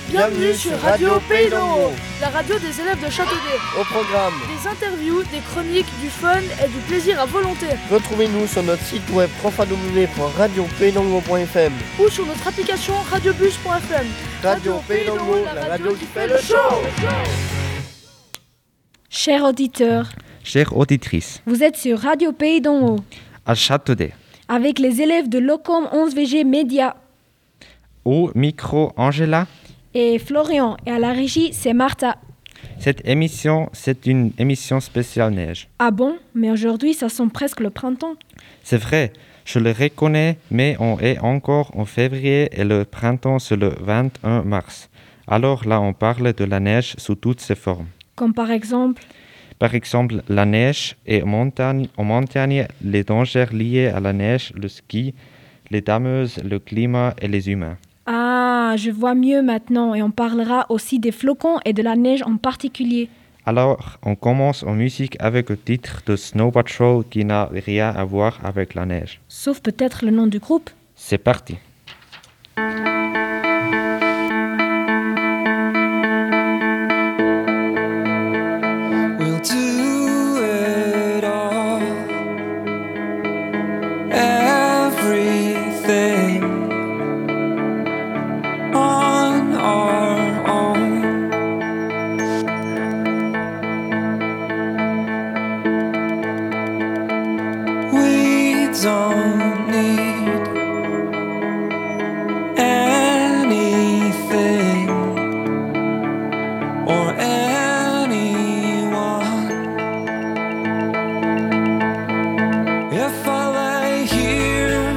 Bienvenue sur Radio Pays d'en Haut, la radio des élèves de Châteaudet. Au programme, Des interviews, des chroniques, du fun et du plaisir à volonté. retrouvez-nous sur notre site web www.radiopaysdanhaut.fm Ou sur notre application radiobus.fm. Radio Pays d'en Haut, la radio qui fait le show. Chers auditeurs, Chères auditrices, vous êtes sur Radio Pays d'en Haut, à Châteaudet, avec les élèves de l'OCOM 11VG Média au micro Angela. et Florian, et à la régie, c'est Martha. Cette émission, c'est une émission spéciale neige. Ah bon? Mais aujourd'hui, ça sent presque le printemps. C'est vrai, je le reconnais, mais on est encore en février et le printemps c'est le 21 mars. Alors là, on parle de la neige sous toutes ses formes. Comme par exemple... Par exemple, la neige et en montagne, les dangers liés à la neige, le ski, les dameuses, le climat et les humains. Ah, je vois mieux maintenant, et on parlera aussi des flocons et de la neige en particulier. Alors, on commence en musique avec le titre de Snow Patrol qui n'a rien à voir avec la neige. Sauf peut-être le nom du groupe. C'est parti. We'll do it all, everything on our own. We don't need anything or anyone. If I lay here,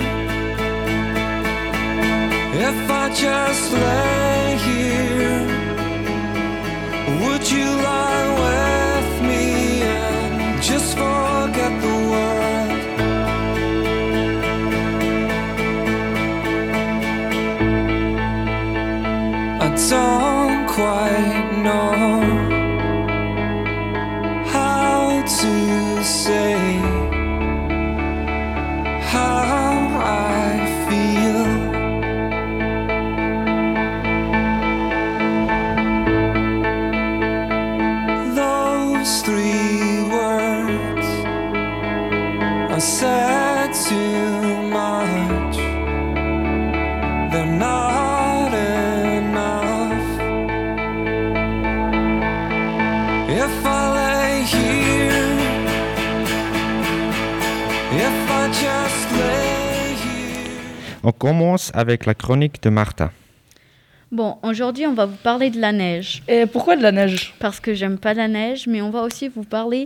if I just lay here, would you lie with me and just forget the world? I don't quite know how to say how I feel. Those three words are said too much. They're not enough. If I lay here, if I just lay here. On commence avec la chronique de Martha. Bon, aujourd'hui, on va vous parler de la neige. Et pourquoi de la neige? Parce que j'aime pas la neige, mais on va aussi vous parler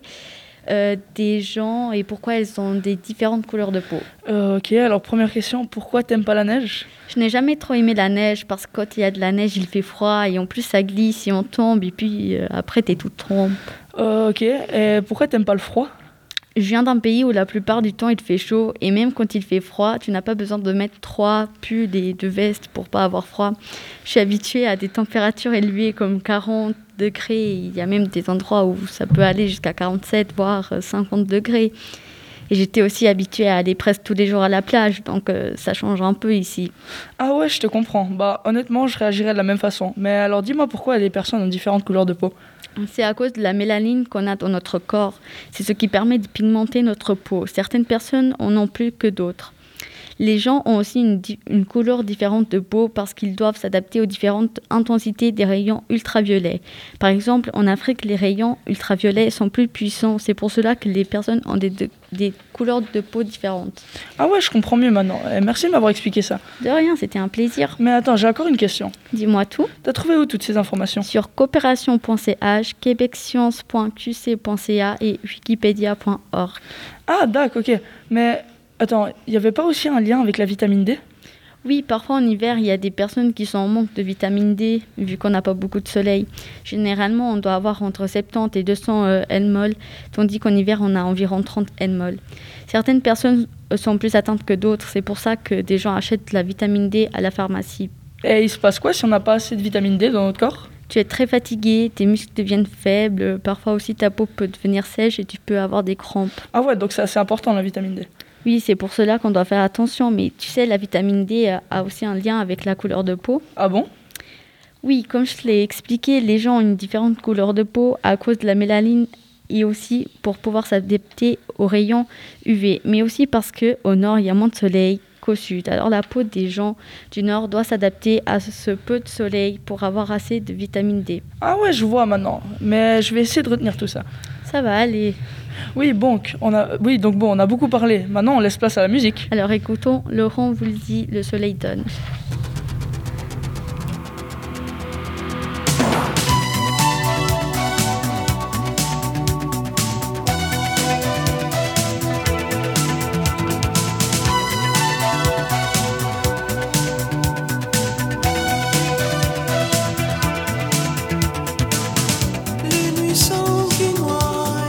des gens et pourquoi elles ont des différentes couleurs de peau. Ok, alors première question, pourquoi t'aimes pas la neige? Je n'ai jamais trop aimé la neige parce que quand il y a de la neige, il fait froid et en plus ça glisse et on tombe et puis après t'es toute trempe. Ok, et pourquoi t'aimes pas le froid? Je viens d'un pays où la plupart du temps il fait chaud et même quand il fait froid, tu n'as pas besoin de mettre 3 pulls et 2 vestes pour pas avoir froid. Je suis habituée à des températures élevées comme 40 degrés. Il y a même des endroits où ça peut aller jusqu'à 47 voire 50 degrés. Et j'étais aussi habituée à aller presque tous les jours à la plage, donc ça change un peu ici. Ah ouais, je te comprends. Bah honnêtement, je réagirais de la même façon. Mais alors dis-moi pourquoi les personnes ont différentes couleurs de peau? C'est à cause de la mélanine qu'on a dans notre corps. C'est ce qui permet de pigmenter notre peau. Certaines personnes en ont plus que d'autres. Les gens ont aussi une couleur différente de peau parce qu'ils doivent s'adapter aux différentes intensités des rayons ultraviolets. Par exemple, en Afrique, les rayons ultraviolets sont plus puissants. C'est pour cela que les personnes ont des couleurs de peau différentes. Ah ouais, je comprends mieux maintenant. Merci de m'avoir expliqué ça. De rien, c'était un plaisir. Mais attends, j'ai encore une question. Dis-moi tout. T'as trouvé où toutes ces informations? Sur coopération.ch, québecscience.qc.ca et wikipedia.org. Ah d'accord, ok. Mais attends, il n'y avait pas aussi un lien avec la vitamine D? Oui, parfois en hiver, il y a des personnes qui sont en manque de vitamine D, vu qu'on n'a pas beaucoup de soleil. Généralement, on doit avoir entre 70 et 200 nmol, tandis qu'en hiver, on a environ 30 nmol. Certaines personnes sont plus atteintes que d'autres, c'est pour ça que des gens achètent de la vitamine D à la pharmacie. Et il se passe quoi si on n'a pas assez de vitamine D dans notre corps? Tu es très fatigué, tes muscles deviennent faibles, parfois aussi ta peau peut devenir sèche et tu peux avoir des crampes. Ah ouais, donc c'est assez important la vitamine D. Oui, c'est pour cela qu'on doit faire attention, mais tu sais, la vitamine D a aussi un lien avec la couleur de peau. Ah bon? Oui, comme je l'ai expliqué, les gens ont une différente couleur de peau à cause de la mélanine et aussi pour pouvoir s'adapter aux rayons UV, mais aussi parce qu'au nord, il y a moins de soleil qu'au sud. Alors la peau des gens du nord doit s'adapter à ce peu de soleil pour avoir assez de vitamine D. Ah ouais, je vois maintenant. Mais je vais essayer de retenir tout ça. Ça va aller. Oui, donc on a beaucoup parlé. Maintenant, on laisse place à la musique. Alors écoutons Laurent Voulzy, Le soleil donne. Les nuits sanguinoires,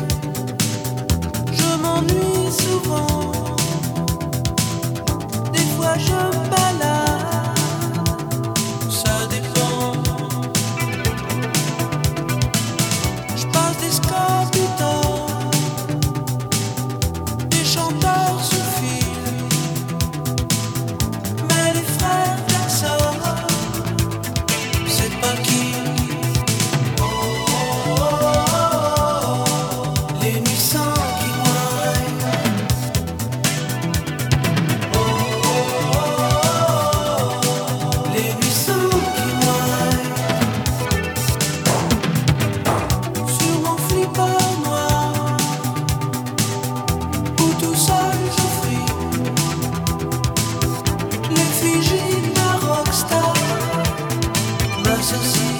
je m'ennuie souvent. Des fois je me balade, ça dépend. Je passe des scores du temps, des chanteurs sous fil, mais les frères Jackson, c'est pas qui. Les nuits sanguinoires, les nuits sanguinoires. Sur mon flipper noir, où tout seul je fris, l'effigie d'un rockstar m'assassine.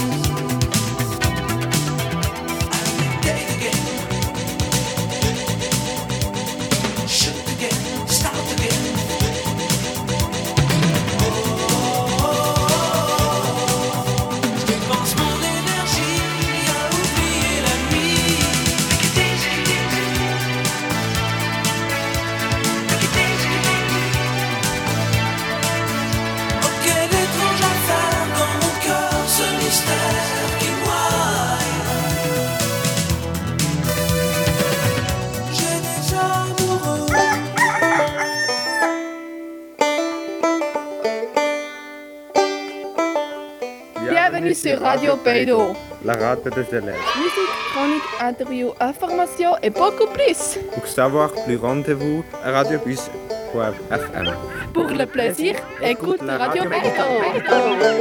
Bienvenue sur Radio Paydo. La radio des élèves. Musique, chronique, interview, information et beaucoup plus. Pour savoir plus, rendez-vous à radiobus.fm. Pour le plaisir, écoute Radio Paydo.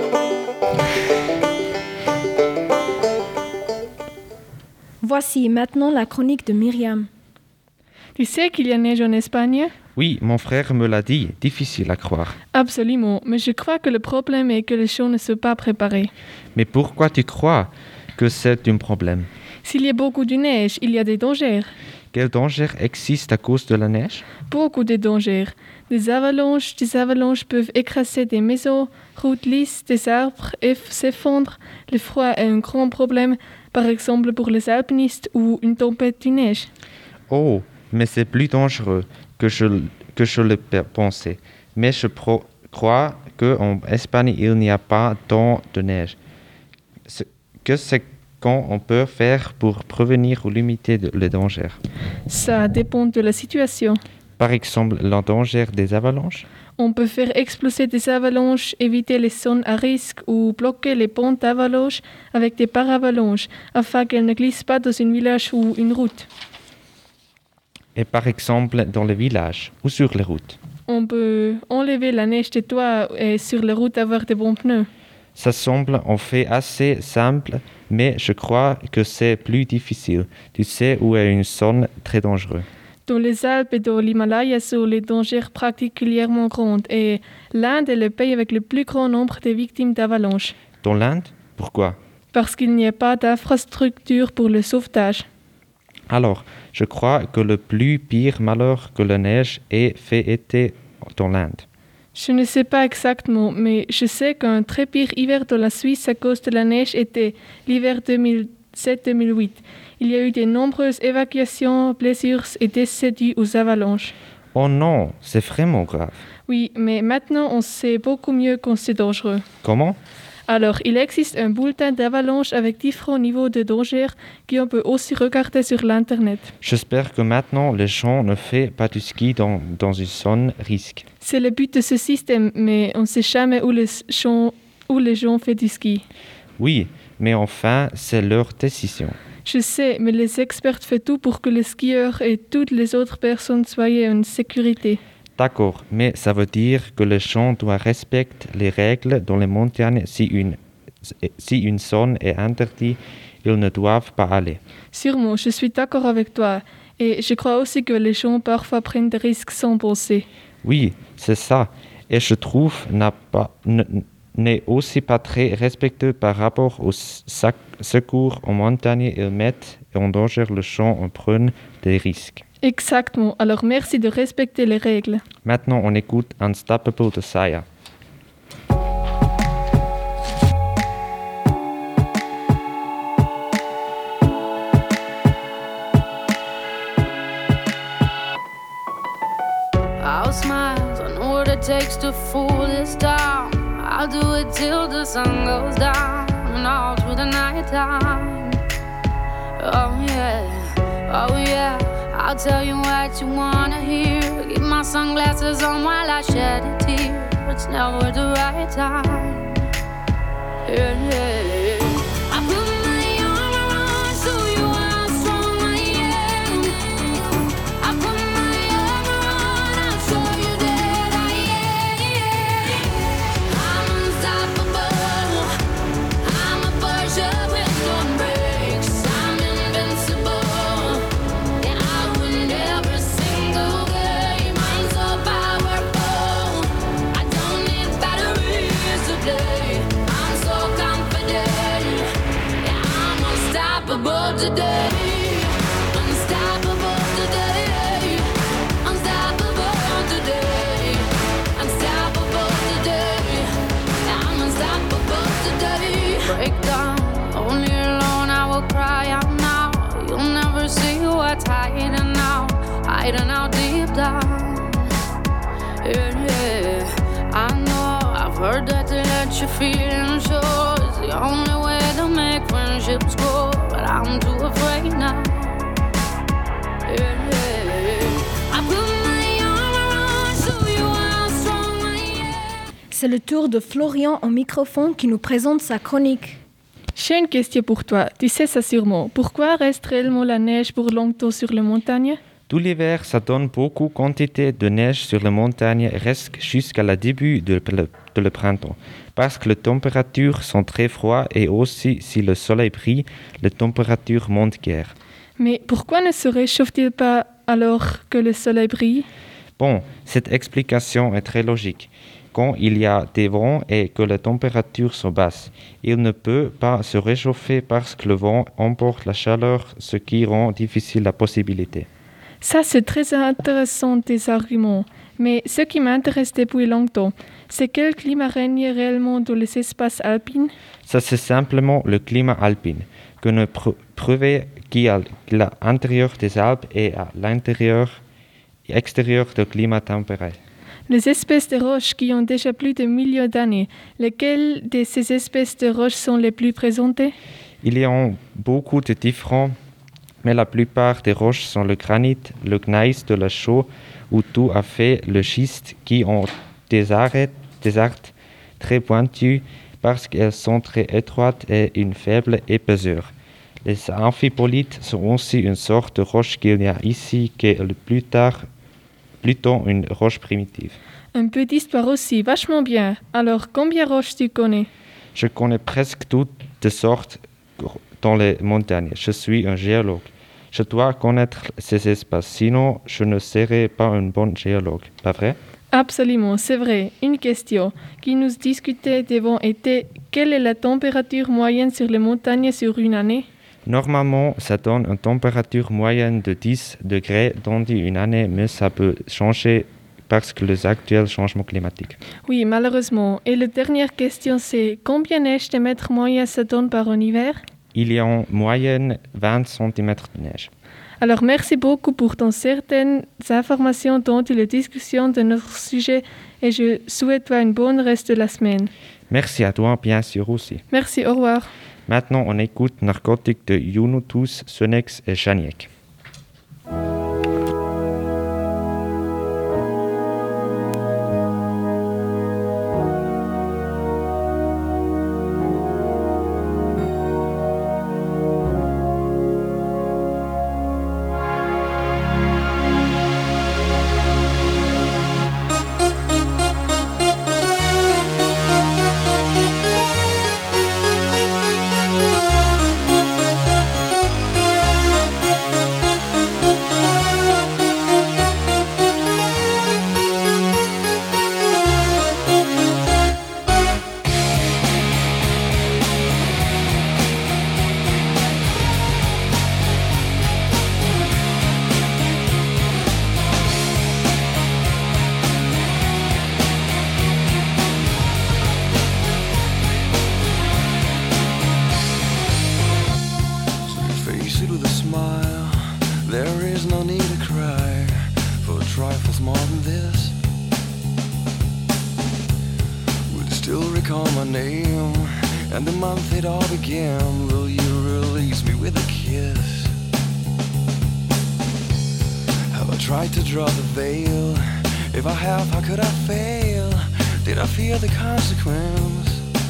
Voici maintenant la chronique de Myriam. Tu sais qu'il y a neige en Espagne? Oui, mon frère me l'a dit, difficile à croire. Absolument, mais je crois que le problème est que les gens ne sont pas préparés. Mais pourquoi tu crois que c'est un problème? S'il y a beaucoup de neige, il y a des dangers. Quel danger existe à cause de la neige? Beaucoup de dangers. Des avalanches peuvent écraser des maisons, routes lisses, des arbres et s'effondrer. Le froid est un grand problème, par exemple pour les alpinistes ou une tempête de neige. Oh, mais c'est plus dangereux que je le pensais. Mais je crois qu'en Espagne, il n'y a pas tant de neige. C'est qu'on peut faire pour prévenir ou limiter les dangers? Ça dépend de la situation. Par exemple, le danger des avalanches? On peut faire exploser des avalanches, éviter les zones à risque ou bloquer les ponts d'avalanche avec des paravalanches afin qu'elles ne glissent pas dans un village ou une route. Et par exemple, dans les villages ou sur les routes? On peut enlever la neige des toits et sur les routes avoir de bons pneus. Ça semble en fait assez simple, mais je crois que c'est plus difficile. Tu sais où est une zone très dangereuse? Dans les Alpes et dans l'Himalaya sont les dangers particulièrement grands et l'Inde est le pays avec le plus grand nombre de victimes d'avalanches. Dans l'Inde? Pourquoi? Parce qu'il n'y a pas d'infrastructure pour le sauvetage. Alors, je crois que le plus pire malheur que la neige ait fait était dans l'Inde. Je ne sais pas exactement, mais je sais qu'un très pire hiver dans la Suisse à cause de la neige était l'hiver 2007-2008. Il y a eu de nombreuses évacuations, blessures et décès dus aux avalanches. Oh non, c'est vraiment grave. Oui, mais maintenant on sait beaucoup mieux quand c'est dangereux. Comment? Alors, il existe un bulletin d'avalanche avec différents niveaux de danger qu'on peut aussi regarder sur l'Internet. J'espère que maintenant les gens ne font pas du ski dans une zone risque. C'est le but de ce système, mais on ne sait jamais où les gens où les gens font du ski. Oui, mais enfin, c'est leur décision. Je sais, mais les experts font tout pour que les skieurs et toutes les autres personnes soient en sécurité. D'accord, mais ça veut dire que les gens doivent respecter les règles dans les montagnes. Si une zone est interdite, ils ne doivent pas aller. Sûrement, je suis d'accord avec toi. Et je crois aussi que les gens parfois prennent des risques sans penser. Oui, c'est ça. Et je trouve n'est aussi pas très respectueux par rapport aux secours en montagne. Ils mettent en danger les gens en prenant des risques. Exactement. Alors merci de respecter les règles. Maintenant, on écoute Unstoppable de Saya. I'll smile, I know what it takes to fool this town. I'll do it till the sun goes down and all through the night time. Oh yeah, I'll tell you what you wanna hear. Keep my sunglasses on while I shed a tear. It's never the right time. Yeah. I put my armor on so you are how strong I am. I put my armor on, I'll show you that I am. I'm unstoppable. I'm a Porsche with no brakes. I'm invincible. Yeah, I win every single game. I'm so powerful. I don't need batteries to play. I'm so confident. Yeah, I'm unstoppable today. Unstoppable today. Unstoppable today. Unstoppable today. Yeah, I'm unstoppable today. Break down, only alone I will cry out now. You'll never see what's hiding out deep down. Yeah, I know I've heard that to let your feelings show is the only way to make friendships grow, but I'm too afraid now. I put my armor on so you are how strong I am. C'est le tour de Florian au microphone qui nous présente sa chronique. J'ai une question pour toi. Tu sais ça sûrement. Pourquoi reste réellement la neige pour longtemps sur les montagnes? Tout l'hiver, ça donne beaucoup de quantité de neige sur les montagnes reste jusqu'à la début de le printemps. Parce que les températures sont très froides et aussi si le soleil brille, les températures montent guère. Mais pourquoi ne se réchauffe-t-il pas alors que le soleil brille? Bon, cette explication est très logique. Quand il y a des vents et que les températures sont basses, il ne peut pas se réchauffer parce que le vent emporte la chaleur, ce qui rend difficile la possibilité. Ça, c'est très intéressant tes arguments. Mais ce qui m'intéresse depuis longtemps, c'est quel climat règne réellement dans les espaces alpins? Ça, c'est simplement le climat alpin, que nous prouvons qu'il y a à l'intérieur des Alpes et à l'intérieur et extérieur du climat tempéré. Les espèces de roches qui ont déjà plus de millions d'années, lesquelles de ces espèces de roches sont les plus présentées? Il y a beaucoup de différents, mais la plupart des roches sont le granit, le gneiss de la chaux ou tout à fait le schiste qui ont des arêtes très pointues parce qu'elles sont très étroites et une faible épaisseur. Les amphipolites sont aussi une sorte de roche qu'il y a ici qui est plutôt une roche primitive. Un peu d'histoire aussi, vachement bien. Alors, combien de roches tu connais? Je connais presque toutes les sortes dans les montagnes. Je suis un géologue. Je dois connaître ces espaces, sinon je ne serai pas un bon géologue, pas vrai? Absolument, c'est vrai. Une question qui nous discutait devant était quelle est la température moyenne sur les montagnes sur une année? Normalement, ça donne une température moyenne de 10 degrés dans une année, mais ça peut changer parce que les actuels changements climatiques. Oui, malheureusement. Et la dernière question, c'est combien neige de mètres moyens ça donne par un hiver? Il y a en moyenne 20 cm de neige. Alors, merci beaucoup pour ton certaines informations dans la discussion de notre sujet et je souhaite toi une bonne reste de la semaine. Merci à toi, bien sûr aussi. Merci, au revoir. Maintenant, on écoute Narcotique de Younutus, Sonex et Chaniek. call my name and the month it all began. Will you release me with a kiss? Have I tried to draw the veil? If I have, how could I fail? Did I fear the consequence?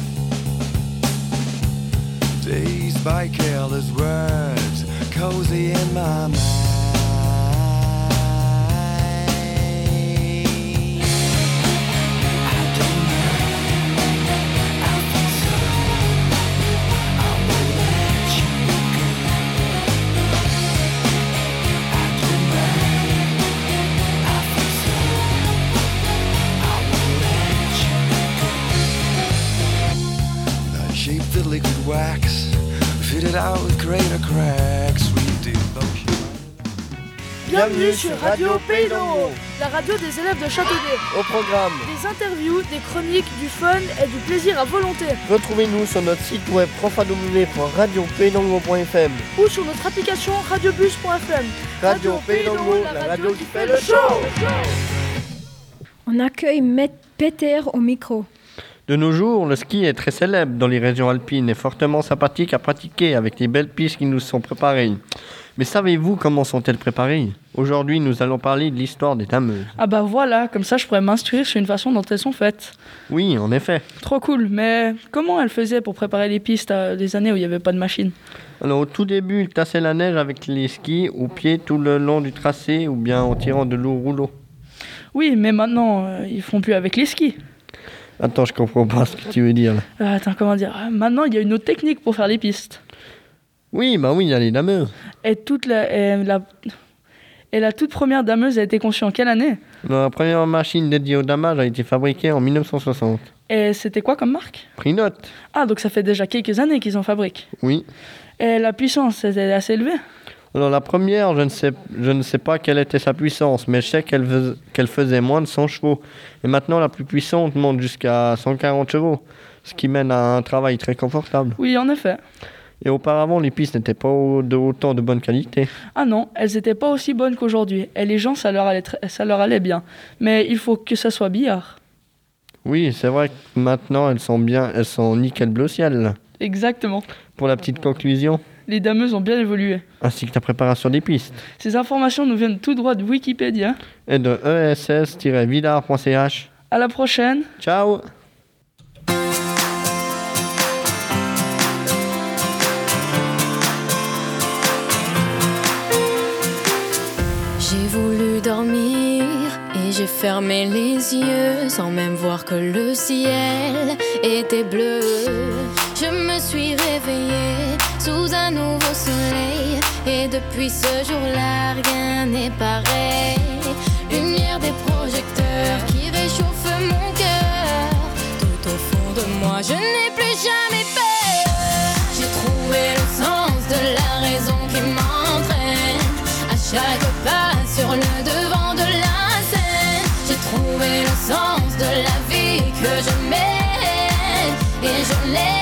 Dazed by careless words, cozy in my mind. The liquid wax, fitted out with greater cracks, sweet devotion. Bienvenue sur Radio Pays d'Enhaut, la radio des élèves de Châteaudet. Au programme, Des interviews, des chroniques, du fun et du plaisir à volonté. retrouvez-nous sur notre site web www.radiopaysd'Enhaut.fm. Ou sur notre application radiobus.fm. Radio Pays d'Enhaut, la radio qui fait le show. On accueille Maître Peter au micro. De nos jours, le ski est très célèbre dans les régions alpines et fortement sympathique à pratiquer avec les belles pistes qui nous sont préparées. Mais savez-vous comment sont-elles préparées? Aujourd'hui, nous allons parler de l'histoire des dameuses. Ah bah voilà, comme ça je pourrais m'instruire sur une façon dont elles sont faites. Oui, en effet. Trop cool, mais comment elles faisaient pour préparer les pistes à des années où il n'y avait pas de machine? Alors au tout début, ils tassaient la neige avec les skis au pied tout le long du tracé ou bien en tirant de lourds rouleaux. Oui, mais maintenant, ils font plus avec les skis. Attends, je comprends pas ce que tu veux dire. Attends, comment dire? Maintenant, il y a une autre technique pour faire les pistes. Oui, il y a les dameuses. Et la toute première dameuse a été conçue en quelle année? La première machine dédiée au damage a été fabriquée en 1960. Et c'était quoi comme marque? Prinote. Ah, donc ça fait déjà quelques années qu'ils en fabriquent. Oui. Et la puissance, était assez élevée? Alors la première, je ne sais pas quelle était sa puissance, mais je sais qu'elle faisait moins de 100 chevaux. Et maintenant, la plus puissante monte jusqu'à 140 chevaux, ce qui mène à un travail très confortable. Oui, en effet. Et auparavant, les pistes n'étaient pas autant de bonne qualité. Ah non, elles n'étaient pas aussi bonnes qu'aujourd'hui. Et les gens, ça leur allait bien. Mais il faut que ça soit billard. Oui, c'est vrai que maintenant, elles sont nickel bleu ciel. Là. Exactement. Pour la petite conclusion. Les dameuses ont bien évolué. Ainsi que ta préparation des pistes. Ces informations nous viennent tout droit de Wikipédia. Et de ess-villard.ch. À la prochaine. Ciao. J'ai voulu dormir et j'ai fermé les yeux sans même voir que le ciel était bleu. Je me suis réveillée sous un nouveau soleil et depuis ce jour-là rien n'est pareil. Lumière des projecteurs qui réchauffe mon cœur. Tout au fond de moi je n'ai plus jamais peur. J'ai trouvé le sens de la raison qui m'entraîne à chaque pas sur le devant de la scène. J'ai trouvé le sens de la vie que je mène et je l'aime.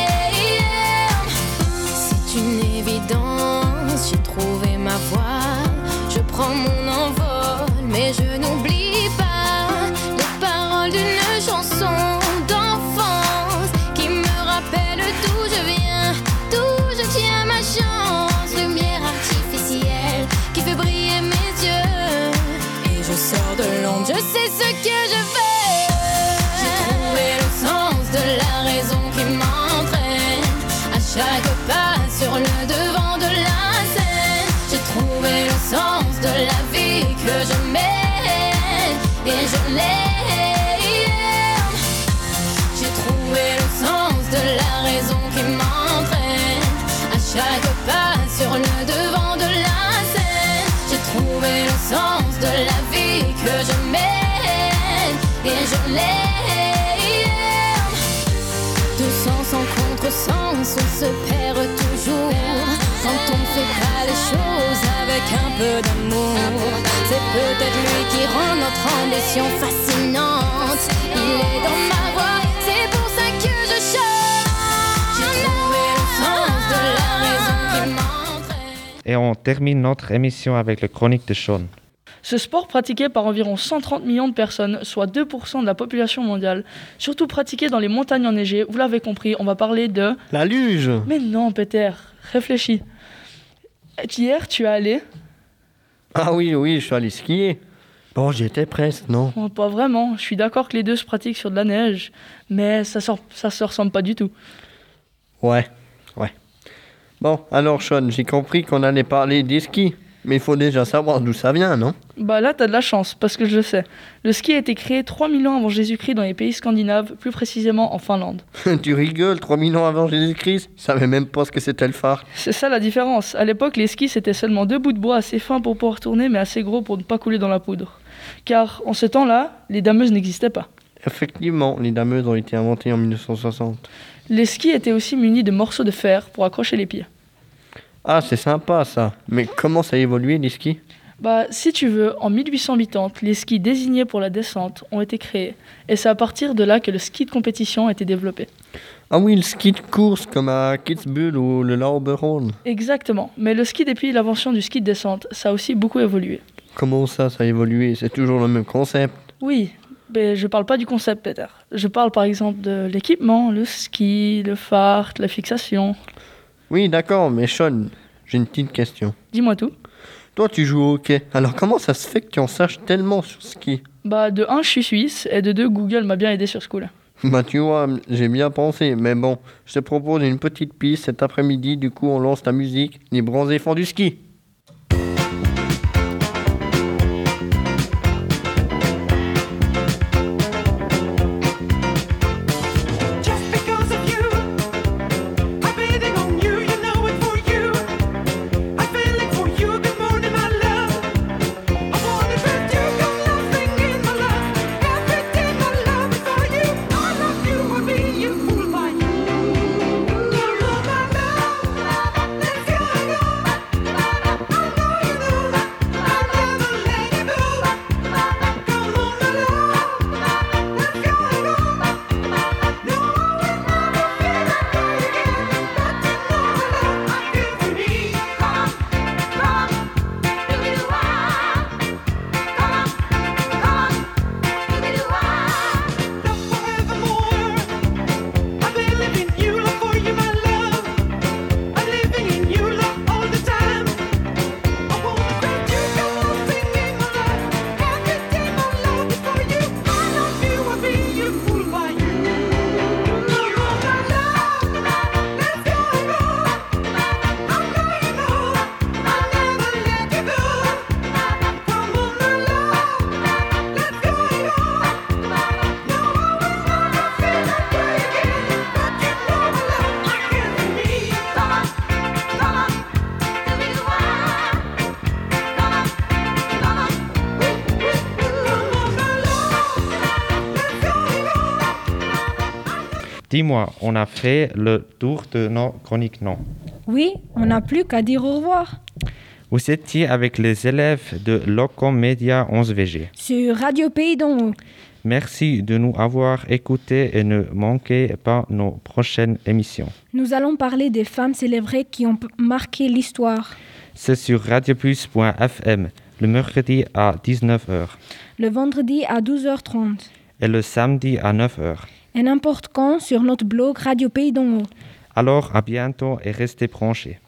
C'est une évidence, j'ai trouvé ma voie. Je prends mon envol, mais je n'oublie pas les paroles d'une chanson d'enfance qui me rappelle d'où je viens, d'où je tiens ma chance. Lumière artificielle qui fait briller mes yeux et je sors de l'ombre, je sais ce que je veux. J'ai trouvé le sens de la raison qui m'entraîne à chaque pas sur le devant de la scène. J'ai trouvé le sens de la vie que je mène et je l'aime. J'ai trouvé le sens de la raison qui m'entraîne à chaque pas sur le devant de la scène. J'ai trouvé le sens de la vie que je mène et je l'aime. De sens en contresens, on se perd toujours quand on ne fait pas les choses avec un peu d'amour. C'est peut-être lui qui rend notre ambition fascinante. Il est dans ma voix, c'est pour ça que je chante. J'ai trouvé le sens de la raison qui m'entraîne. Et on termine notre émission avec la chronique de Sean. Ce sport pratiqué par environ 130 millions de personnes, soit 2% de la population mondiale, surtout pratiqué dans les montagnes enneigées, vous l'avez compris, on va parler de... La luge. Mais non, Peter, réfléchis. Hier, tu es allé... Ah oui, je suis allé skier. Bon, j'y étais presque, non? Oh, pas vraiment, je suis d'accord que les deux se pratiquent sur de la neige, mais ça se ressemble pas du tout. Ouais. Bon, alors Sean, j'ai compris qu'on allait parler des skis. Mais il faut déjà savoir d'où ça vient, non? Bah là, t'as de la chance, parce que je le sais. Le ski a été créé 3000 ans avant Jésus-Christ dans les pays scandinaves, plus précisément en Finlande. Tu rigoles, 3000 ans avant Jésus-Christ? Je savais même pas ce que c'était le phare. C'est ça la différence. À l'époque, les skis, c'était seulement 2 bouts de bois assez fins pour pouvoir tourner, mais assez gros pour ne pas couler dans la poudre. Car, en ce temps-là, les dameuses n'existaient pas. Effectivement, les dameuses ont été inventées en 1960. Les skis étaient aussi munis de morceaux de fer pour accrocher les pieds. Ah, c'est sympa ça. Mais comment ça a évolué, les skis? Bah, si tu veux, en 1880, les skis désignés pour la descente ont été créés. Et c'est à partir de là que le ski de compétition a été développé. Ah oui, le ski de course comme à Kitzbühel ou le Lauberhorn. Exactement. Mais le ski depuis l'invention du ski de descente, ça a aussi beaucoup évolué. Comment ça a évolué? C'est toujours le même concept? Oui, mais je parle pas du concept, Peter. Je parle par exemple de l'équipement, le ski, le phare, la fixation. Oui, d'accord, mais Sean, j'ai une petite question. Dis-moi tout. Toi, tu joues au hockey. Alors comment ça se fait que tu en saches tellement sur ski? Bah, de 1, je suis suisse, et de 2, Google m'a bien aidé sur ce coup-là. Bah tu vois, j'ai bien pensé, mais bon, je te propose une petite piste cet après-midi, du coup on lance ta musique, les bronzés font du ski. Dis-moi, on a fait le tour de nos chroniques, non? Oui, on n'a plus qu'à dire au revoir. Vous étiez avec les élèves de Locom Média 11VG. Sur Radio Pays d'en Haut. Merci de nous avoir écoutés et ne manquez pas nos prochaines émissions. Nous allons parler des femmes célébrées qui ont marqué l'histoire. C'est sur radioplus.fm, le mercredi à 19h. Le vendredi à 12h30. Et le samedi à 9h. Et n'importe quand sur notre blog Radio Pays d'en Haut. Alors à bientôt et restez branchés.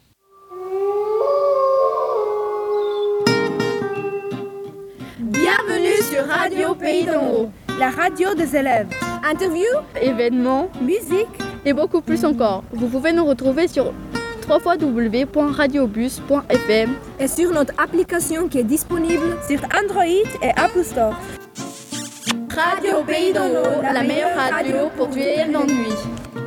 Bienvenue sur Radio Pays d'en Haut, la radio des élèves. Interviews, événements, musique et beaucoup plus encore. Vous pouvez nous retrouver sur www.radiobus.fm et sur notre application qui est disponible sur Android et Apple Store. Radio Pays d'en Haut, la meilleure radio pour tuer l'ennui.